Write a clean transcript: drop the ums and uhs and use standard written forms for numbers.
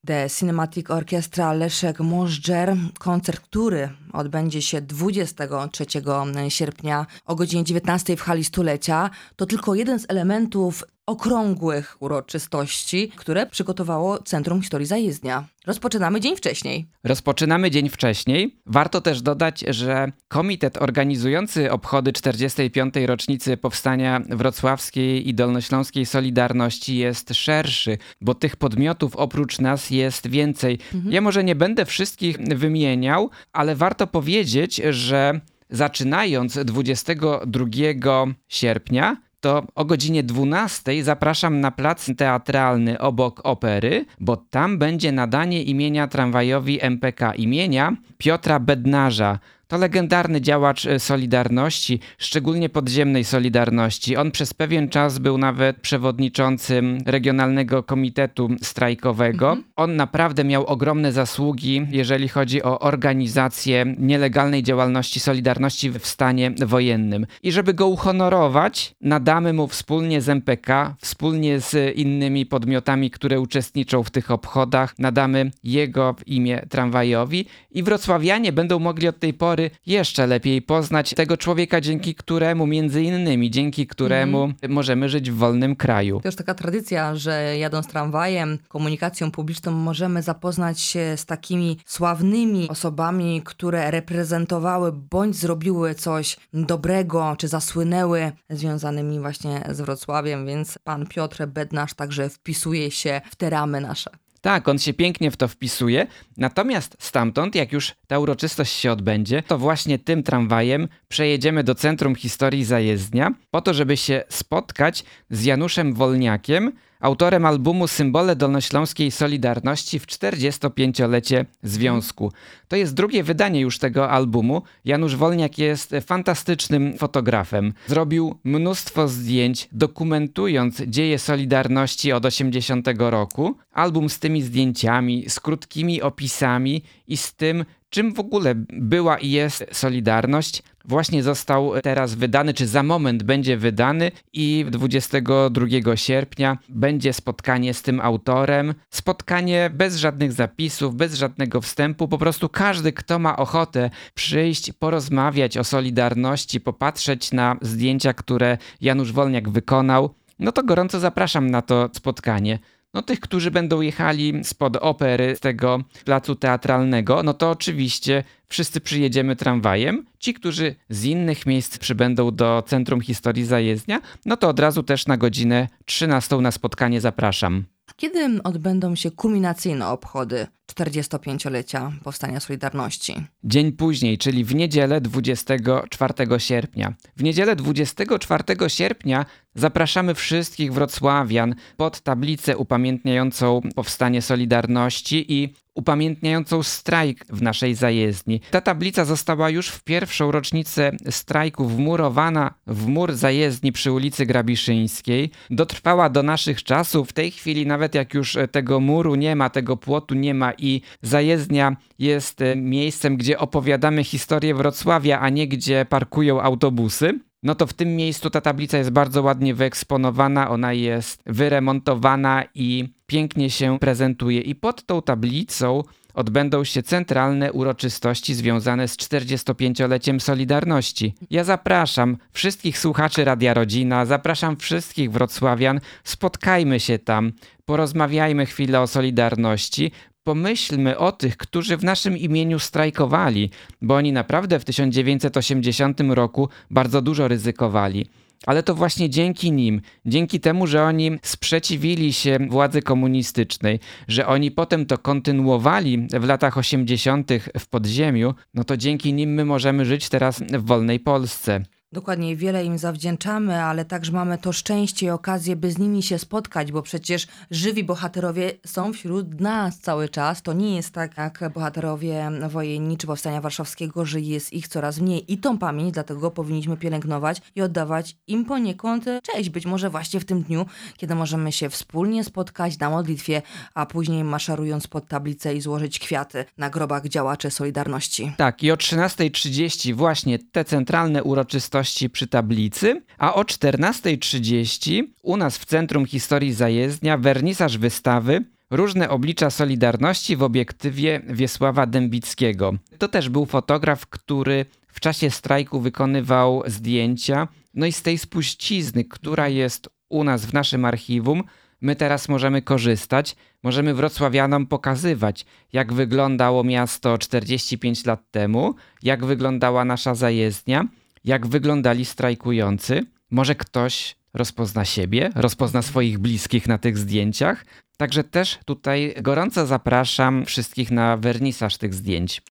The Cinematic Orchestra Leszek Możdżer. Koncert, który odbędzie się 23 sierpnia o godzinie 19 w hali Stulecia, to tylko jeden z elementów okrągłych uroczystości, które przygotowało Centrum Historii Zajezdnia. Rozpoczynamy dzień wcześniej. Warto też dodać, że komitet organizujący obchody 45. rocznicy powstania wrocławskiej i dolnośląskiej Solidarności jest szerszy, bo tych podmiotów oprócz nas jest więcej. Ja może nie będę wszystkich wymieniał, ale warto powiedzieć, że zaczynając 22 sierpnia, to o godzinie 12 zapraszam na plac teatralny obok opery, bo tam będzie nadanie imienia tramwajowi MPK, imienia Piotra Bednarza. To legendarny działacz Solidarności, szczególnie podziemnej Solidarności. On przez pewien czas był nawet przewodniczącym Regionalnego Komitetu Strajkowego. On naprawdę miał ogromne zasługi, jeżeli chodzi o organizację nielegalnej działalności Solidarności w stanie wojennym. I żeby go uhonorować, nadamy mu wspólnie z MPK, wspólnie z innymi podmiotami, które uczestniczą w tych obchodach, nadamy jego imię tramwajowi i wrocławianie będą mogli od tej pory jeszcze lepiej poznać tego człowieka, dzięki któremu możemy żyć w wolnym kraju. To już taka tradycja, że jadąc tramwajem, komunikacją publiczną możemy zapoznać się z takimi sławnymi osobami, które reprezentowały bądź zrobiły coś dobrego, czy zasłynęły związanymi właśnie z Wrocławiem, więc pan Piotr Bednarz także wpisuje się w te ramy nasze. Tak, on się pięknie w to wpisuje, natomiast stamtąd, jak już ta uroczystość się odbędzie, to właśnie tym tramwajem przejedziemy do Centrum Historii Zajezdnia po to, żeby się spotkać z Januszem Wolniakiem, autorem albumu Symbole Dolnośląskiej Solidarności w 45-lecie Związku. To jest drugie wydanie już tego albumu. Janusz Wolniak jest fantastycznym fotografem. Zrobił mnóstwo zdjęć, dokumentując dzieje Solidarności od 80 roku. Album z tymi zdjęciami, z krótkimi opisami i z tym, czym w ogóle była i jest Solidarność, właśnie został teraz wydany, czy za moment będzie wydany i 22 sierpnia będzie spotkanie z tym autorem. Spotkanie bez żadnych zapisów, bez żadnego wstępu. Po prostu każdy, kto ma ochotę przyjść, porozmawiać o Solidarności, popatrzeć na zdjęcia, które Janusz Wolniak wykonał, no to gorąco zapraszam na to spotkanie. No tych, którzy będą jechali spod opery, z tego placu teatralnego, no to oczywiście wszyscy przyjedziemy tramwajem. Ci, którzy z innych miejsc przybędą do Centrum Historii Zajezdnia, no to od razu też na godzinę 13 na spotkanie zapraszam. Kiedy odbędą się kulminacyjne obchody 45-lecia Powstania Solidarności? Dzień później, czyli w niedzielę 24 sierpnia. W niedzielę 24 sierpnia zapraszamy wszystkich wrocławian pod tablicę upamiętniającą Powstanie Solidarności i upamiętniającą strajk w naszej zajezdni. Ta tablica została już w pierwszą rocznicę strajku wmurowana w mur zajezdni przy ulicy Grabiszyńskiej. Dotrwała do naszych czasów. W tej chwili nawet jak już tego muru nie ma, tego płotu nie ma i zajezdnia jest miejscem, gdzie opowiadamy historię Wrocławia, a nie gdzie parkują autobusy, no to w tym miejscu ta tablica jest bardzo ładnie wyeksponowana, ona jest wyremontowana i pięknie się prezentuje. I pod tą tablicą odbędą się centralne uroczystości związane z 45-leciem Solidarności. Ja zapraszam wszystkich słuchaczy Radia Rodzina, zapraszam wszystkich wrocławian, spotkajmy się tam, porozmawiajmy chwilę o Solidarności, pomyślmy o tych, którzy w naszym imieniu strajkowali, bo oni naprawdę w 1980 roku bardzo dużo ryzykowali. Ale to właśnie dzięki nim, dzięki temu, że oni sprzeciwili się władzy komunistycznej, że oni potem to kontynuowali w latach 80. w podziemiu, no to dzięki nim my możemy żyć teraz w wolnej Polsce. Dokładnie, wiele im zawdzięczamy, ale także mamy to szczęście i okazję, by z nimi się spotkać, bo przecież żywi bohaterowie są wśród nas cały czas. To nie jest tak jak bohaterowie wojenni czy Powstania Warszawskiego, że jest ich coraz mniej i tą pamięć dlatego powinniśmy pielęgnować i oddawać im poniekąd cześć. Być może właśnie w tym dniu, kiedy możemy się wspólnie spotkać na modlitwie, a później maszerując pod tablicę i złożyć kwiaty na grobach działaczy Solidarności. Tak, i o 13:30 właśnie te centralne uroczystości przy tablicy, a o 14:30 u nas w Centrum Historii Zajezdnia wernisaż wystawy Różne oblicza Solidarności w obiektywie Wiesława Dębickiego. To też był fotograf, który w czasie strajku wykonywał zdjęcia. No i z tej spuścizny, która jest u nas w naszym archiwum, my teraz możemy korzystać. Możemy wrocławianom pokazywać, jak wyglądało miasto 45 lat temu, jak wyglądała nasza zajezdnia, jak wyglądali strajkujący. Może ktoś rozpozna siebie, rozpozna swoich bliskich na tych zdjęciach. Także też tutaj gorąco zapraszam wszystkich na wernisaż tych zdjęć.